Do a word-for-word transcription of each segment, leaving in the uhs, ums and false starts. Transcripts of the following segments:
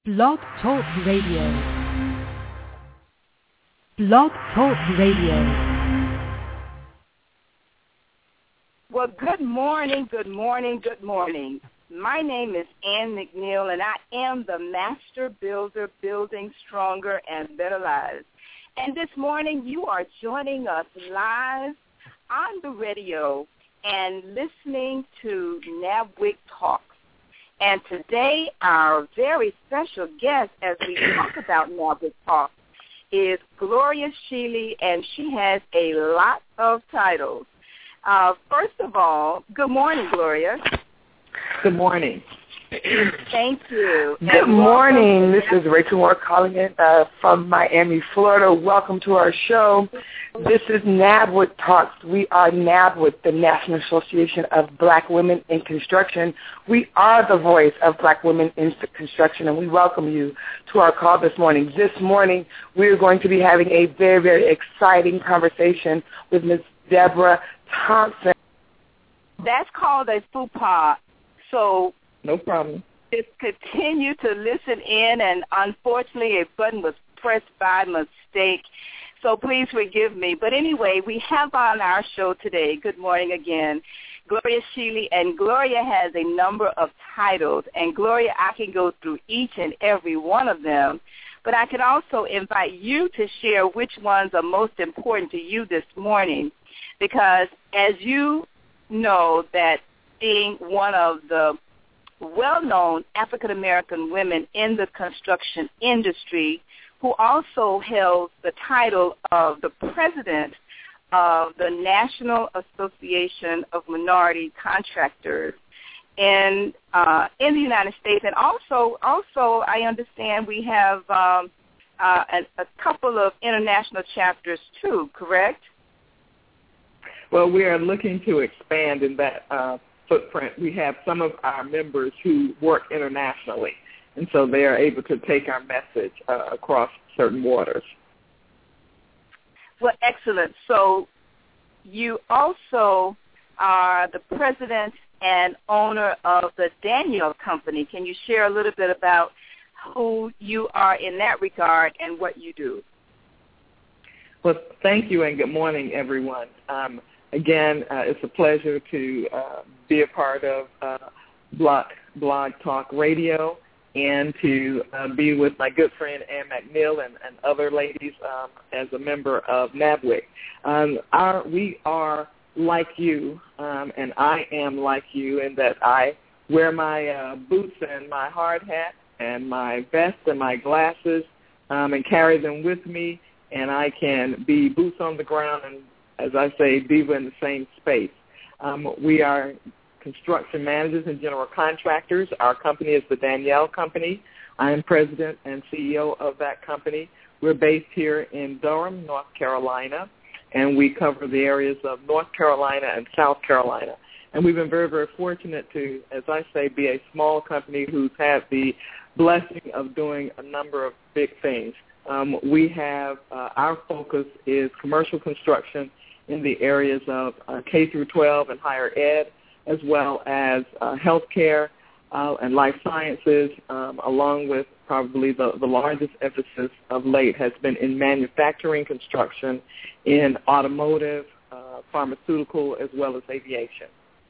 Blog Talk Radio. Blog Talk Radio. Well, good morning, good morning, good morning. My name is Ann McNeil, and I am the Master Builder, Building Stronger and Better Lives. And this morning, you are joining us live on the radio and listening to NABWIC Talks. And today, our very special guest, as we talk about NABWIC Talks, is Gloria Sheely, and she has a lot of titles. Uh, first of all, good morning, Gloria. Good morning. Thank you. Good And morning. welcome. This is Rachel Moore calling in uh, from Miami, Florida. Welcome to our show. This is NABWIC Talks. We are NABWIC, the National Association of Black Women in Construction. We are the voice of Black women in construction, and we welcome you to our call this morning. This morning, we are going to be having a very, very exciting conversation with Miz Deborah Thompson. That's called a FUPA. So No problem. just continue to listen in, and unfortunately a button was pressed by mistake. So please forgive me. But anyway, we have on our show today, good morning again, Gloria Sheely, and Gloria has a number of titles. And Gloria, I can go through each and every one of them, but I can also invite you to share which ones are most important to you this morning, because as you know that being one of the well-known African-American women in the construction industry, who also held the title of the president of the National Association of Minority Contractors in uh, in the United States, and also also I understand we have um, uh, a, a couple of international chapters too. Correct? Well, we are looking to expand in that uh, footprint. We have some of our members who work internationally, and so they are able to take our message uh, across certain waters. Well, excellent. So you also are the president and owner of the Daniel Company. Can you share a little bit about who you are in that regard and what you do? Well, thank you, and good morning, everyone. Um, again, uh, it's a pleasure to uh, be a part of uh, Blog, Blog Talk Radio, and to uh, be with my good friend Ann McNeil and, and other ladies um, as a member of NABWIC. Um, our, we are like you, um, and I am like you in that I wear my uh, boots and my hard hat and my vest and my glasses um, and carry them with me, and I can be boots on the ground and, as I say, be in the same space. Um, we are construction managers and general contractors. Our company is the Danielle Company. I am president and C E O of that company. We're based here in Durham, North Carolina, and we cover the areas of North Carolina and South Carolina. And we've been very, very fortunate to, as I say, be a small company who's had the blessing of doing a number of big things. Um, we have, uh, our focus is commercial construction in the areas of uh, K through twelve and higher ed, as well as uh, healthcare uh, and life sciences, um, along with probably the, the largest emphasis of late has been in manufacturing construction, in automotive, uh, pharmaceutical, as well as aviation.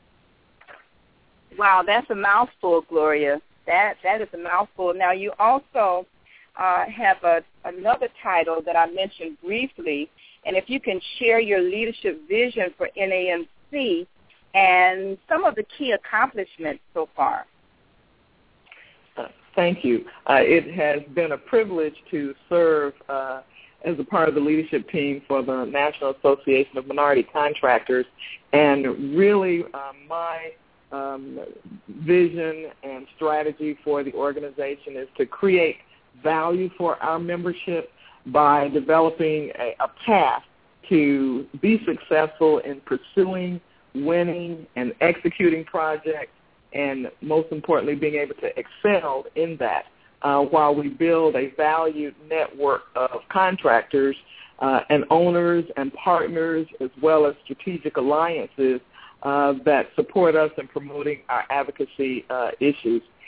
Wow, that's a mouthful, Gloria. That That is a mouthful. Now, you also uh, have a, another title that I mentioned briefly, and if you can share your leadership vision for N A M C and some of the key accomplishments so far. Uh, thank you. Uh, it has been a privilege to serve uh, as a part of the leadership team for the National Association of Minority Contractors, and really uh, my um, vision and strategy for the organization is to create value for our membership by developing a, a path to be successful in pursuing, winning, and executing projects, and most importantly, being able to excel in that uh, while we build a valued network of contractors uh, and owners and partners, as well as strategic alliances uh, that support us in promoting our advocacy uh, issues.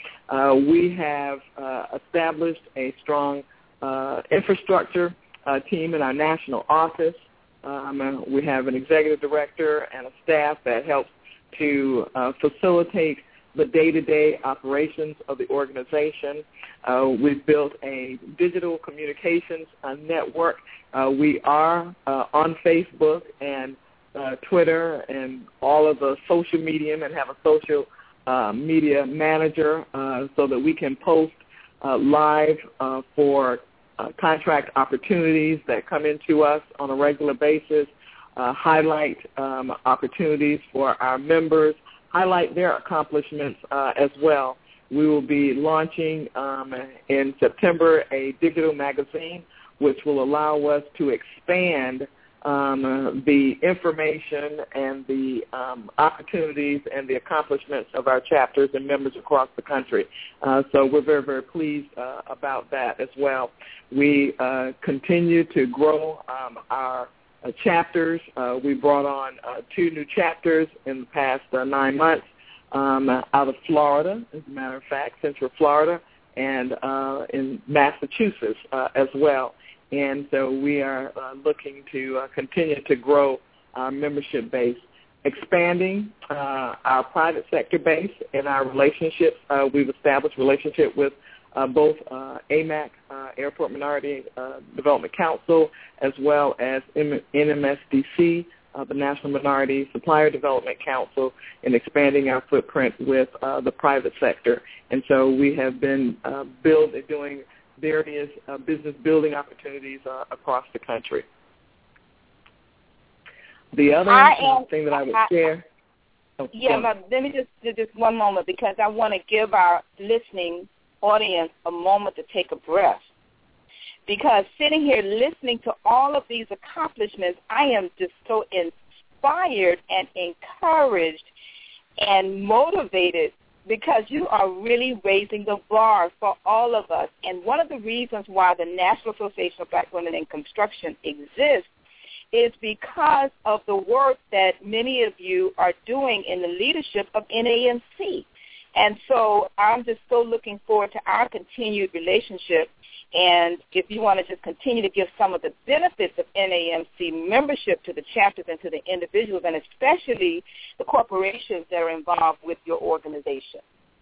Uh, we have uh, established a strong uh, infrastructure uh, team in our national office. Um, we have an executive director and a staff that helps to uh, facilitate the day-to-day operations of the organization. Uh, we've built a digital communications uh, network. Uh, we are uh, on Facebook and uh, Twitter and all of the social media, and have a social uh, media manager uh, so that we can post uh, live uh, for uh, contract opportunities that come into us on a regular basis, uh, highlight um, opportunities for our members, highlight their accomplishments uh, as well. We will be launching um, in September a digital magazine which will allow us to expand um, the information and the um, opportunities and the accomplishments of our chapters and members across the country. Uh, so we're very, very pleased uh, about that as well. We uh, continue to grow um, our Uh, chapters. Uh, we brought on uh, two new chapters in the past uh, nine months um, out of Florida, as a matter of fact, Central Florida, and uh, in Massachusetts uh, as well. And so we are uh, looking to uh, continue to grow our membership base, expanding uh, our private sector base and our relationships. Uh, we've established relationship with Uh, both uh, A M A C, uh, Airport Minority uh, Development Council, as well as N M S D C, uh, the National Minority Supplier Development Council, in expanding our footprint with uh, the private sector. And so we have been uh, build, doing various uh, business building opportunities uh, across the country. The other am, thing that I would I, share. Oh, yeah, but let me just just one moment, because I want to give our listening audience a moment to take a breath, because sitting here listening to all of these accomplishments, I am just so inspired and encouraged and motivated, because you are really raising the bar for all of us. And one of the reasons why the National Association of Black Women in Construction exists is because of the work that many of you are doing in the leadership of N A M C. And so I'm just so looking forward to our continued relationship. And if you want to just continue to give some of the benefits of N A M C membership to the chapters and to the individuals, and especially the corporations that are involved with your organization.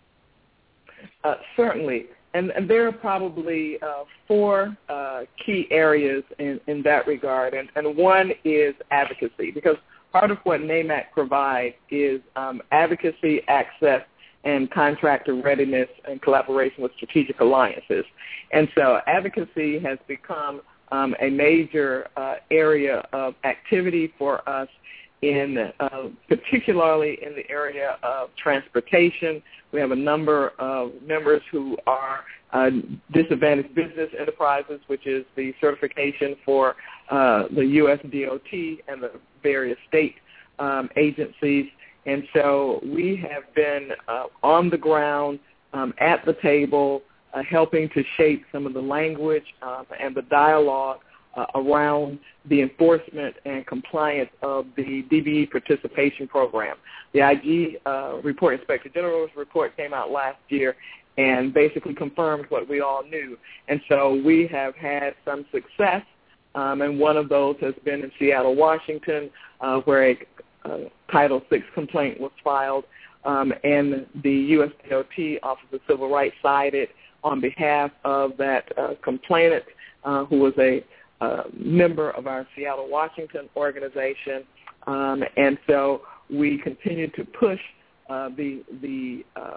Uh, certainly. And, and there are probably uh, four uh, key areas in, in that regard. And, and one is advocacy, because part of what NAMAC provides is um, advocacy, access, and contractor readiness and collaboration with strategic alliances. And so advocacy has become um, a major uh, area of activity for us, in uh, particularly in the area of transportation. We have a number of members who are uh, disadvantaged business enterprises, which is the certification for uh, the U S D O T and the various state um, agencies. And so we have been uh, on the ground, um, at the table, uh, helping to shape some of the language um, and the dialogue uh, around the enforcement and compliance of the D B E participation program. The I G uh, report, Inspector General's report, came out last year and basically confirmed what we all knew. And so we have had some success, um, and one of those has been in Seattle, Washington, uh, where a Uh, Title six complaint was filed, um, and the U S D O T Office of Civil Rights sided on behalf of that uh, complainant, uh, who was a uh, member of our Seattle, Washington organization. Um, and so we continue to push uh, the, the uh,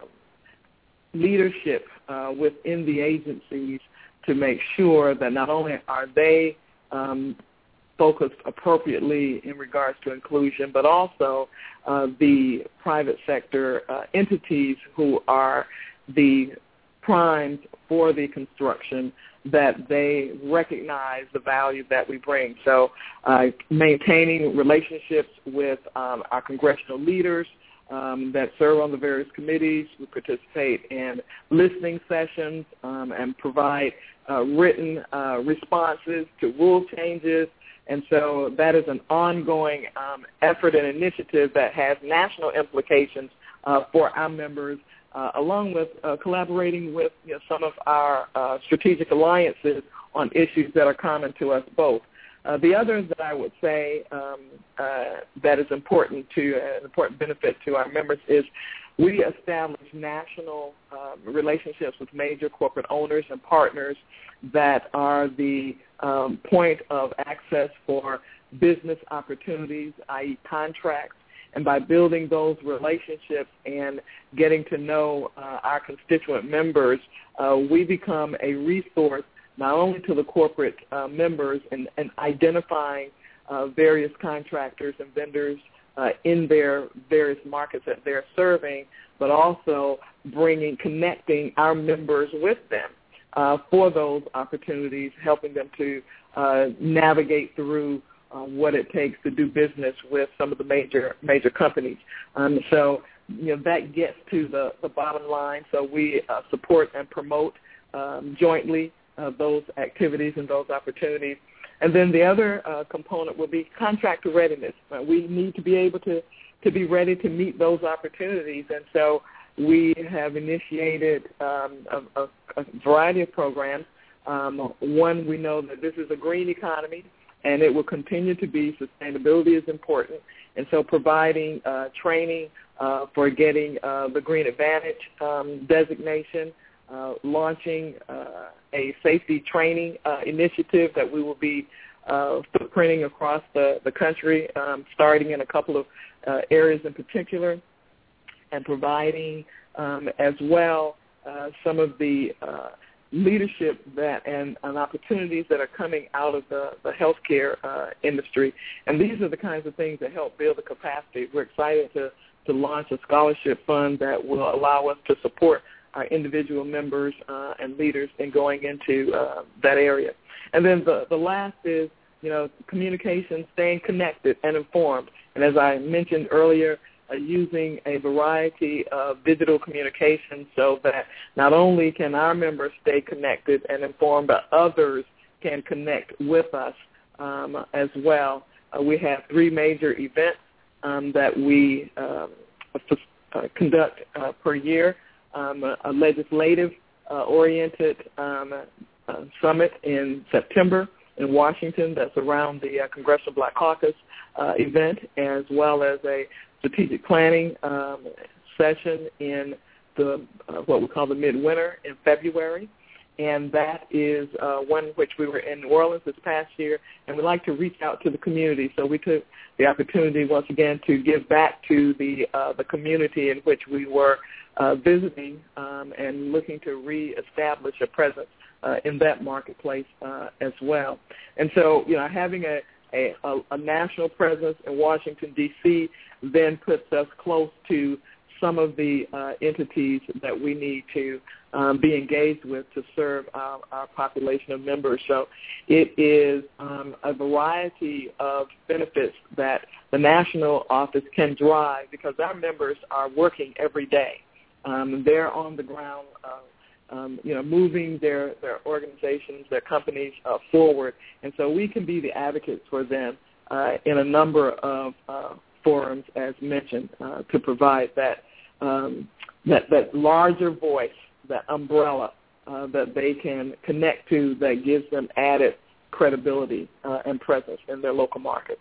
leadership uh, within the agencies to make sure that not only are they um, focused appropriately in regards to inclusion, but also uh, the private sector uh, entities who are the primes for the construction, that they recognize the value that we bring. So uh, maintaining relationships with um, our congressional leaders um, that serve on the various committees, we participate in listening sessions um, and provide uh, written uh, responses to rule changes. And so that is an ongoing um, effort and initiative that has national implications uh, for our members uh, along with uh, collaborating with you know, some of our uh, strategic alliances on issues that are common to us both. Uh, the others that I would say um, uh, that is important to uh, an important benefit to our members is we establish national uh, relationships with major corporate owners and partners that are the um, point of access for business opportunities, that is contracts. And by building those relationships and getting to know uh, our constituent members, uh, we become a resource not only to the corporate uh, members and, and identifying uh, various contractors and vendors uh, in their various markets that they're serving, but also bringing, connecting our members with them uh, for those opportunities, helping them to uh, navigate through uh, what it takes to do business with some of the major major companies. Um, so, you know, that gets to the, the bottom line. So we uh, support and promote um, jointly Uh, those activities and those opportunities. And then the other uh, component will be contractor readiness. Uh, we need to be able to, to be ready to meet those opportunities. And so we have initiated um, a, a, a variety of programs. Um, one, we know that this is a green economy, and it will continue to be. Sustainability is important. And so providing uh, training uh, for getting uh, the Green Advantage um, designation, Uh, launching uh, a safety training uh, initiative that we will be uh, footprinting across the, the country, um, starting in a couple of uh, areas in particular, and providing um, as well uh, some of the uh, leadership that and, and opportunities that are coming out of the, the healthcare uh, industry. And these are the kinds of things that help build the capacity. We're excited to, to launch a scholarship fund that will allow us to support our individual members uh, and leaders in going into uh, that area. And then the, the last is, you know, communication, staying connected and informed. And as I mentioned earlier, uh, using a variety of digital communication so that not only can our members stay connected and informed, but others can connect with us um, as well. Uh, we have three major events um, that we um, uh, conduct uh, per year. Um, a, a legislative-oriented uh, um, uh, summit in September in Washington that's around the uh, Congressional Black Caucus uh, event, as well as a strategic planning um, session in the uh, what we call the midwinter in February. And that is uh, one which we were in New Orleans this past year, and we like to reach out to the community. So we took the opportunity once again to give back to the uh, the community in which we were uh, visiting um, and looking to reestablish a presence uh, in that marketplace uh, as well. And so, you know, having a, a, a national presence in Washington, D C then puts us close to some of the uh, entities that we need to um, be engaged with to serve our, our population of members. So it is um, a variety of benefits that the national office can drive because our members are working every day. Um, they're on the ground, uh, um, you know, moving their, their organizations, their companies uh, forward. And so we can be the advocates for them uh, in a number of uh, forums, as mentioned, uh, to provide that, um, that that larger voice, that umbrella uh, that they can connect to that gives them added credibility uh, and presence in their local markets.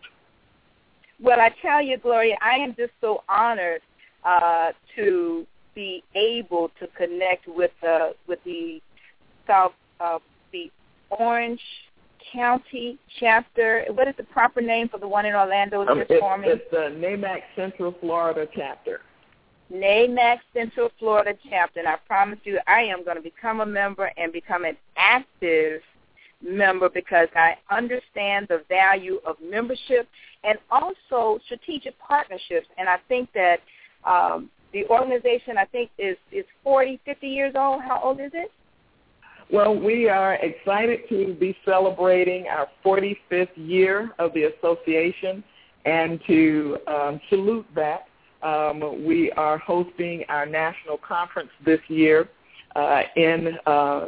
Well, I tell you, Gloria, I am just so honored uh, to be able to connect with the with the South uh, the Orange County chapter. What is the proper name for the one in Orlando? Um, it's, it's the NAMAC Central Florida chapter. NAMAC Central Florida chapter. And I promise you, I am going to become a member and become an active member because I understand the value of membership and also strategic partnerships. And I think that um, the organization, I think, is, is forty, fifty years old. How old is it? Well, we are excited to be celebrating our forty-fifth year of the association, and to um, salute that, um, we are hosting our national conference this year uh, in uh,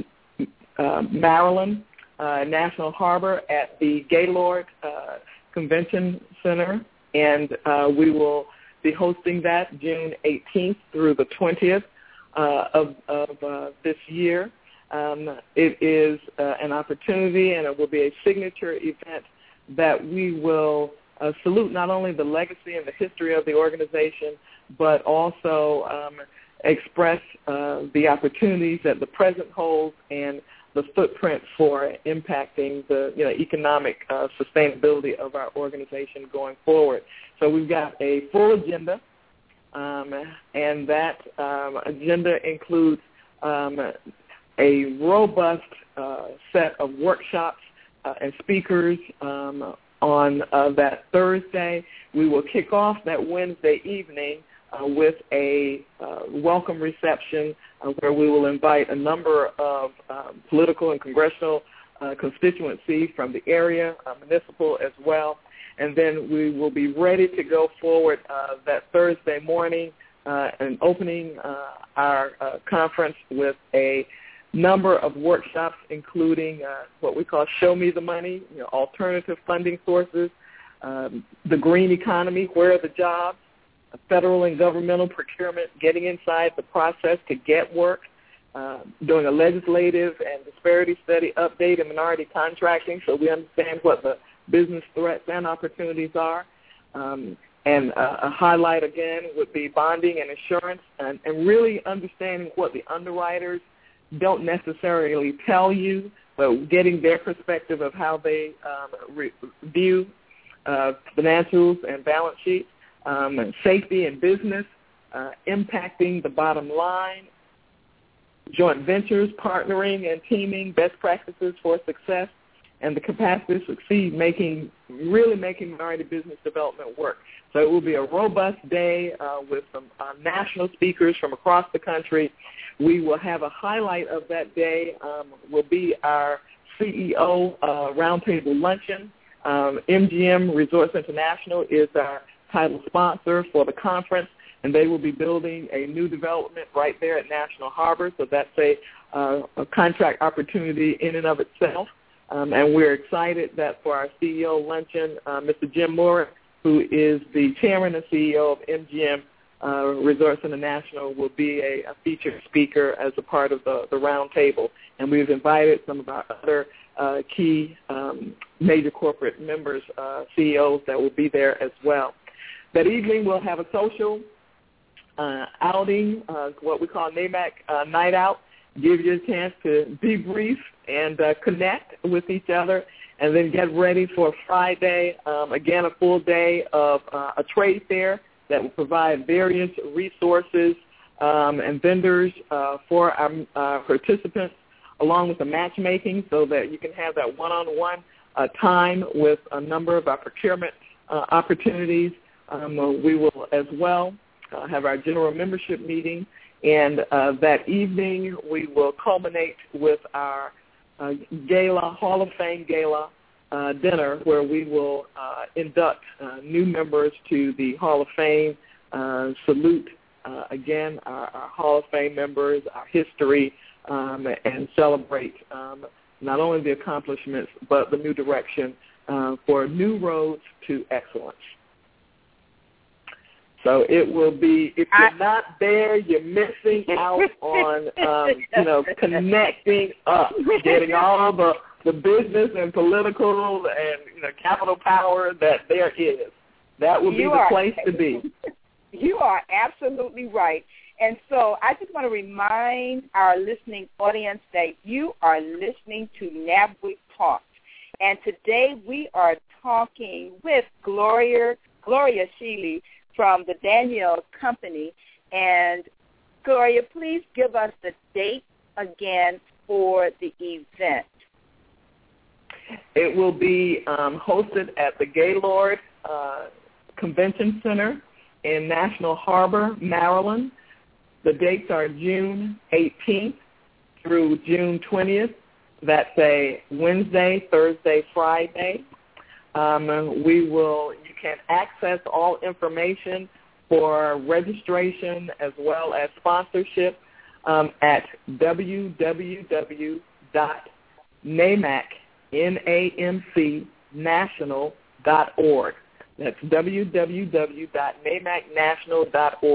uh, Maryland, uh, National Harbor at the Gaylord uh, Convention Center, and uh, we will be hosting that June eighteenth through the twentieth. uh, of, of uh, this year. Um, it is uh, an opportunity, and it will be a signature event that we will uh, salute not only the legacy and the history of the organization, but also um, express uh, the opportunities that the present holds and the footprint for impacting the you know, economic uh, sustainability of our organization going forward. So we've got a full agenda, um, and that um, agenda includes um, a robust uh, set of workshops uh, and speakers um, on uh, that Thursday. We will kick off that Wednesday evening uh, with a uh, welcome reception uh, where we will invite a number of um, political and congressional uh, constituency from the area, uh, municipal as well. And then we will be ready to go forward uh, that Thursday morning uh, and opening uh, our uh, conference with a number of workshops, including uh, what we call Show Me the Money, you know, alternative funding sources, um, the green economy, where are the jobs, federal and governmental procurement, getting inside the process to get work, uh, doing a legislative and disparity study update in minority contracting so we understand what the business threats and opportunities are. Um, and uh, a highlight, again, would be bonding and insurance and, and really understanding what the underwriters don't necessarily tell you, but getting their perspective of how they um, re- view uh, financials and balance sheets, um, and safety in business, uh, impacting the bottom line, joint ventures, partnering and teaming, best practices for success, and the capacity to succeed, making really making minority business development work. So it will be a robust day uh, with some uh, national speakers from across the country. We will have a highlight of that day um, will be our C E O uh, roundtable luncheon. Um, M G M Resorts International is our title sponsor for the conference, and they will be building a new development right there at National Harbor. So that's a, uh, a contract opportunity in and of itself. Um, and we're excited that for our C E O luncheon, uh, Mister Jim Moore, who is the chairman and C E O of M G M uh, Resorts International, will be a, a featured speaker as a part of the, the round table. And we've invited some of our other uh, key um, major corporate members, uh, C E Os that will be there as well. That evening we'll have a social uh, outing, uh, what we call NAMAC uh, Night Out, give you a chance to debrief and uh, connect with each other, and then get ready for Friday, um, again, a full day of uh, a trade fair that will provide various resources um, and vendors uh, for our uh, participants, along with the matchmaking so that you can have that one-on-one uh, time with a number of our procurement uh, opportunities. Um, we will as well uh, have our general membership meeting, and uh, that evening we will culminate with our uh, gala, Hall of Fame gala uh, dinner, where we will uh, induct uh, new members to the Hall of Fame, uh, salute uh, again our, our Hall of Fame members, our history, um, and celebrate um, not only the accomplishments but the new direction uh, for new roads to excellence. So it will be, if you're I, not there, you're missing out on, um, you know, connecting up, getting all the, the business and political and, you know, capital power that there is. That will be the are, place to be. You are absolutely right. And so I just want to remind our listening audience that you are listening to NABWIC Talk. And today we are talking with Gloria, Gloria Sheely from the Daniel Company. And Gloria, please give us the date again for the event. It will be um, hosted at the Gaylord uh, Convention Center in National Harbor, Maryland. The dates are June eighteenth through June twentieth. That's a Wednesday, Thursday, Friday. Um, we will, you can access all information for registration as well as sponsorship um, at w w w dot namac, N A M C, national dot org. That's w w w dot namac national dot org.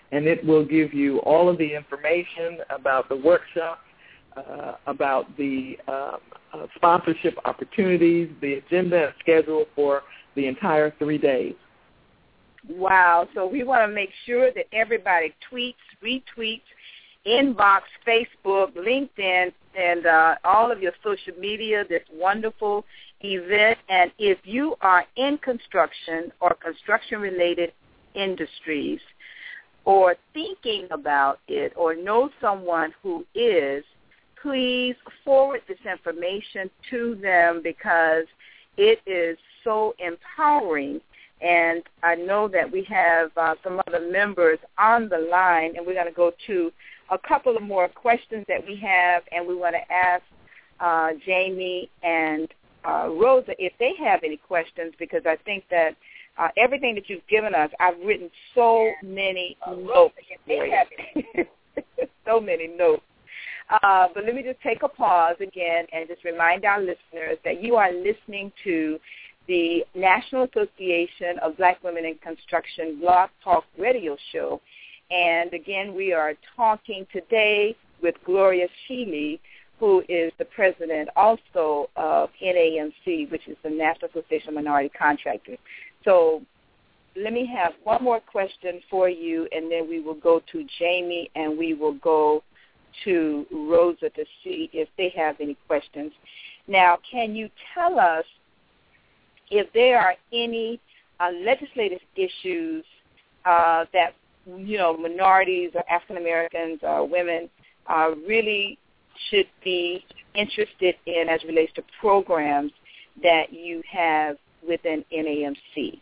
and it will give you all of the information about the workshop, uh, about the uh, uh, sponsorship opportunities, the agenda and schedule for the entire three days. Wow. So we want to make sure that everybody tweets, retweets, inbox, Facebook, LinkedIn, and uh, all of your social media, this wonderful event. And if you are in construction or construction-related industries or thinking about it or know someone who is, please forward this information to them because it is so empowering. And I know that we have uh, some other members on the line, and we're going to go to a couple of more questions that we have, and we want to ask uh, Jamie and uh, Rosa if they have any questions, because I think that uh, everything that you've given us, I've written so many notes for you. So many notes. Uh, but let me just take a pause again and just remind our listeners that you are listening to the National Association of Black Women in Construction Blog Talk Radio Show. And again, we are talking today with Gloria Sheely, who is the president also of N A M C, which is the National Association of Minority Contractors. So let me have one more question for you, and then we will go to Jamie, and we will go to Rosa to see if they have any questions. Now, can you tell us if there are any uh, legislative issues uh, that, you know, minorities or African Americans or women uh, really should be interested in as it relates to programs that you have within N A M C?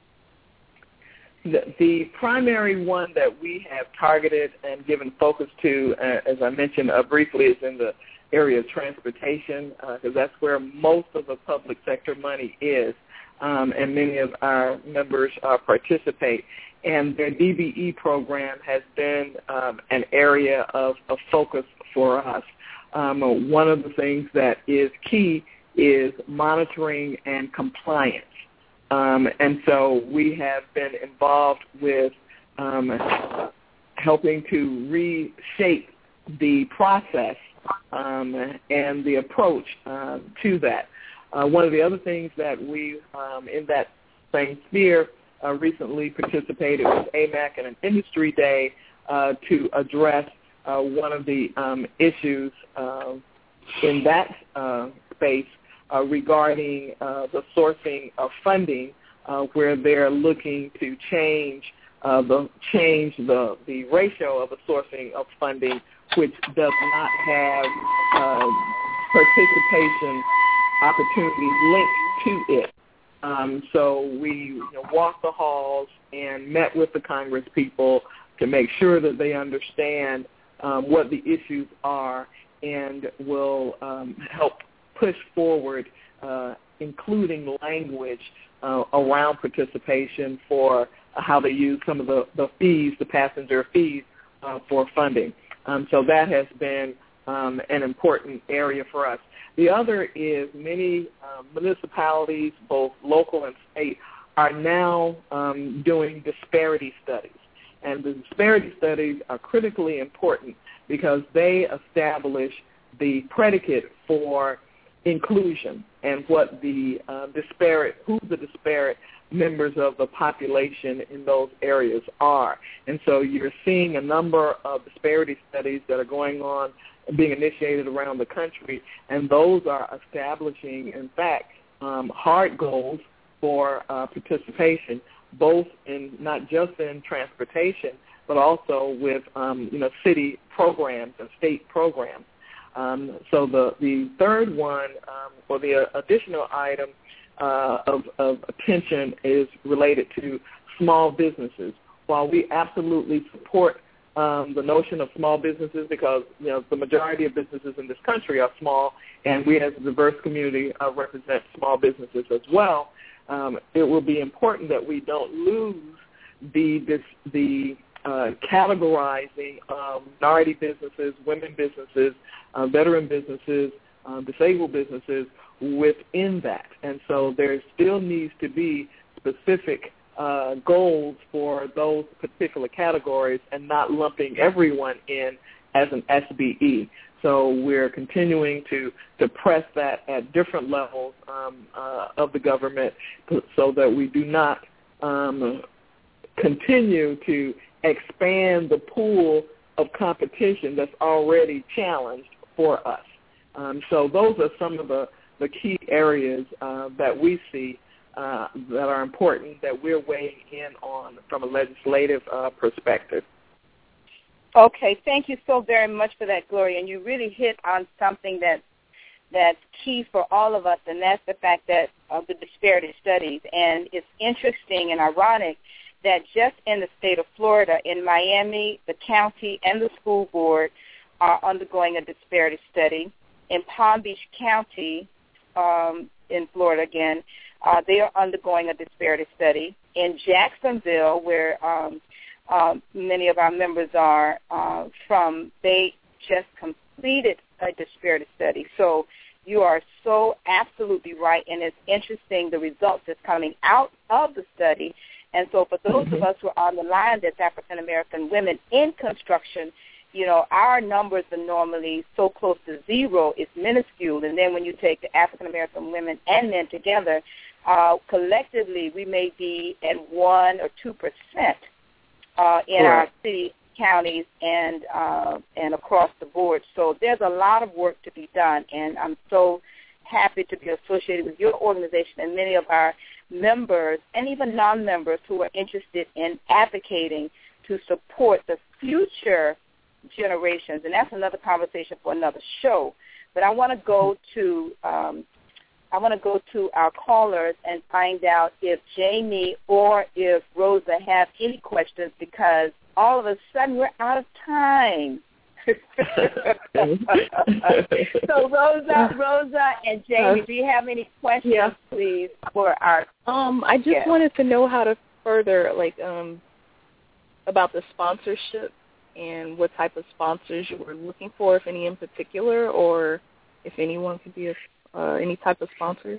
The, the primary one that we have targeted and given focus to, uh, as I mentioned uh, briefly, is in the area of transportation, because uh, that's where most of the public sector money is, um, and many of our members uh, participate. And their D B E program has been um, an area of, of focus for us. Um, one of the things that is key is monitoring and compliance. Um, and so we have been involved with um, helping to reshape the process um, and the approach uh, to that. Uh, one of the other things that we, um, in that same sphere, uh, recently participated with A M A C and an industry day uh, to address uh, one of the um, issues uh, in that uh, space uh, regarding uh, the sourcing of funding, uh, where they're looking to change uh, the change the, the ratio of the sourcing of funding, which does not have uh, participation opportunities linked to it. Um, so we you know, walked the halls and met with the Congress people to make sure that they understand um, what the issues are and will um, help push forward, uh, including language uh, around participation for how they use some of the, the fees, the passenger fees, uh, for funding. Um, so that has been um, an important area for us. The other is many uh, municipalities, both local and state, are now um, doing disparity studies. And the disparity studies are critically important because they establish the predicate for inclusion and what the uh, disparate, who the disparate members of the population in those areas are. And so you're seeing a number of disparity studies that are going on, being initiated around the country, and those are establishing, in fact, um, hard goals for uh, participation, both in not just in transportation, but also with um, you know city programs and state programs. Um, so the the third one, um, or the uh, additional item uh, of, of attention is related to small businesses. While we absolutely support Um, the notion of small businesses, because you know the majority of businesses in this country are small, and we as a diverse community uh, represent small businesses as well. Um, it will be important that we don't lose the this, the uh, categorizing of minority businesses, women businesses, uh, veteran businesses, uh, disabled businesses within that. And so there still needs to be specific uh, goals for those particular categories and not lumping everyone in as an S B E. So we're continuing to, to press that at different levels um, uh, of the government so that we do not um, continue to expand the pool of competition that's already challenged for us. Um, so those are some of the, the key areas uh, that we see uh, that are important that we're weighing in on from a legislative uh, perspective. Okay, thank you so very much for that, Gloria. And you really hit on something that that's key for all of us, and that's the fact that of the disparity studies. And it's interesting and ironic that just in the state of Florida, in Miami, the county and the school board are undergoing a disparity study. In Palm Beach County, um, in Florida again, uh, they are undergoing a disparity study. In Jacksonville, where um, uh, many of our members are uh, from, they just completed a disparity study. So you are so absolutely right, and it's interesting the results that's coming out of the study. And so for those mm-hmm. of us who are on the line that's African-American women in construction, you know, our numbers are normally so close to zero, it's minuscule. And then when you take the African-American women and men together, uh, collectively we may be at one or two percent uh, in right. our city, counties, and uh, and across the board. So there's a lot of work to be done, and I'm so happy to be associated with your organization and many of our members and even non-members who are interested in advocating to support the future generations. And that's another conversation for another show. But I want to go to um, I want to go to our callers and find out if Jamie or if Rosa have any questions, because all of a sudden we're out of time. So Rosa, Rosa, and Jamie, do you have any questions, yeah. please, for our? Um, I just guests? wanted to know how to further, like, um, about the sponsorship and what type of sponsors you were looking for, if any in particular, or if anyone could be a, uh, any type of sponsors.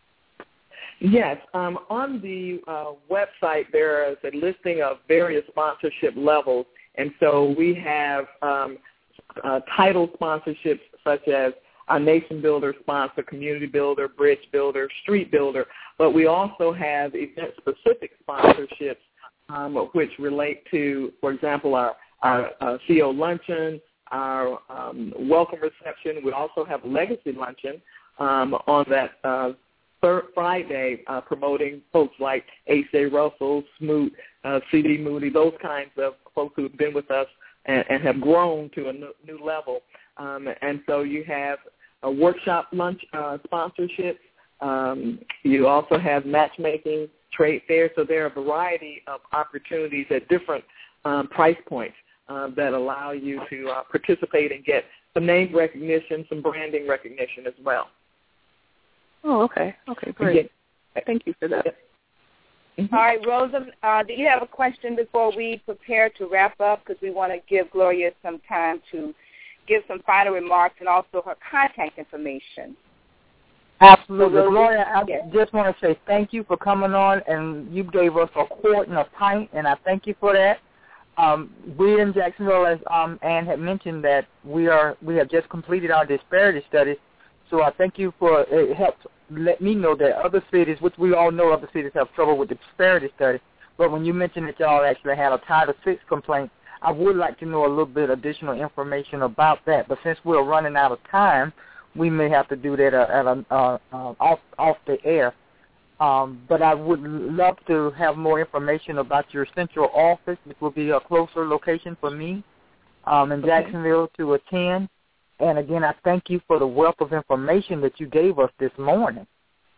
Yes. Um, on the uh, website, there is a listing of various sponsorship levels, and so we have um, uh, title sponsorships such as our Nation Builder sponsor, Community Builder, Bridge Builder, Street Builder, but we also have event-specific sponsorships um, which relate to, for example, our, our uh, C O Luncheon, our um, welcome reception. We also have Legacy Luncheon um, on that uh, third Friday, uh, promoting folks like H J Russell, Smoot, uh, C D Moody, those kinds of folks who have been with us and, and have grown to a new, new level. Um, and so you have a workshop lunch uh, sponsorship. Um, you also have matchmaking, trade fair. So there are a variety of opportunities at different um, price points uh, that allow you to uh, participate and get some name recognition, some branding recognition as well. Oh, okay. Okay, great. Yeah. Thank you for that. Mm-hmm. All right, Rosa, uh, do you have a question before we prepare to wrap up? Because we want to give Gloria some time to give some final remarks and also her contact information. Absolutely. So, Gloria, I yes. just want to say thank you for coming on, and you gave us a quart and a pint, and I thank you for that. Um, we in Jacksonville, as um, Ann had mentioned, that we are we have just completed our disparity studies. So I thank you for it helped let me know that other cities, which we all know other cities have trouble with the disparity study, but when you mentioned that y'all actually had a Title six complaint, I would like to know a little bit additional information about that. But since we're running out of time, we may have to do that uh, at a, uh, uh, off off the air. Um, but I would love to have more information about your central office, which will be a closer location for me um, in Jacksonville to attend. And, again, I thank you for the wealth of information that you gave us this morning.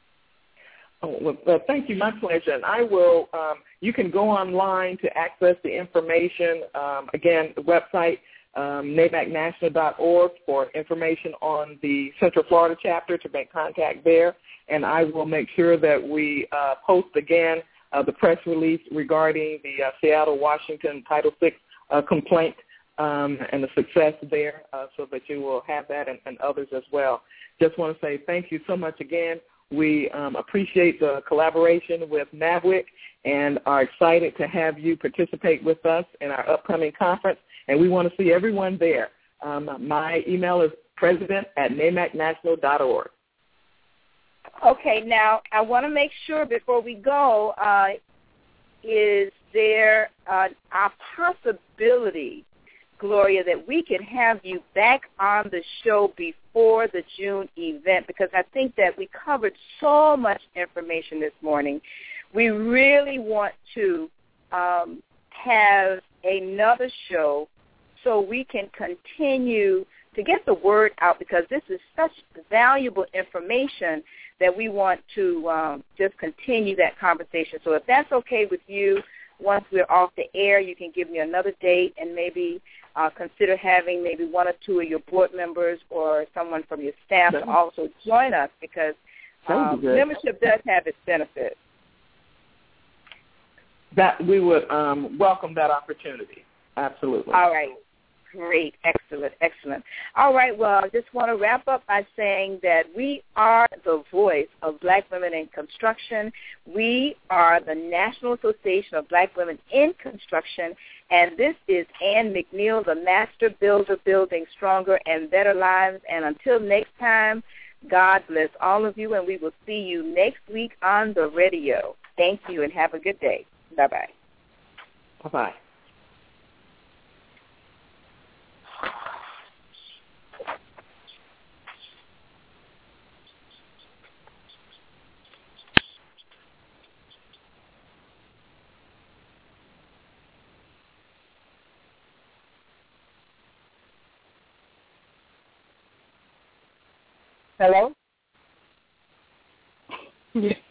Oh, well, well, thank you. My pleasure. And I will, um, you can go online to access the information. Um, again, the website, um, N A B A C national dot org for information on the Central Florida chapter to make contact there. And I will make sure that we uh, post again uh, the press release regarding the uh, Seattle, Washington Title six uh, complaint. Um, and the success there uh, so that you will have that and, and others as well. Just want to say thank you so much again. We um, appreciate the collaboration with NABWIC and are excited to have you participate with us in our upcoming conference, and we want to see everyone there. Um, my email is president at namac national dot org. Okay, now I want to make sure before we go, uh, is there uh, a possibility, Gloria, that we could have you back on the show before the June event? Because I think that we covered so much information this morning. We really want to um, have another show so we can continue to get the word out, because this is such valuable information that we want to um, just continue that conversation. So if that's okay with you, once we're off the air, you can give me another date and maybe uh, consider having maybe one or two of your board members or someone from your staff to also join us, because um, membership does have its benefits. That we would um, welcome that opportunity. Absolutely. All right. Great. Excellent. Excellent. All right. Well, I just want to wrap up by saying that we are the voice of Black women in construction. We are the National Association of Black Women in Construction, and this is Ann McNeil, the Master Builder, building stronger and better lives. And until next time, God bless all of you, and we will see you next week on the radio. Thank you, and have a good day. Bye-bye. Bye-bye. Hello? Yeah.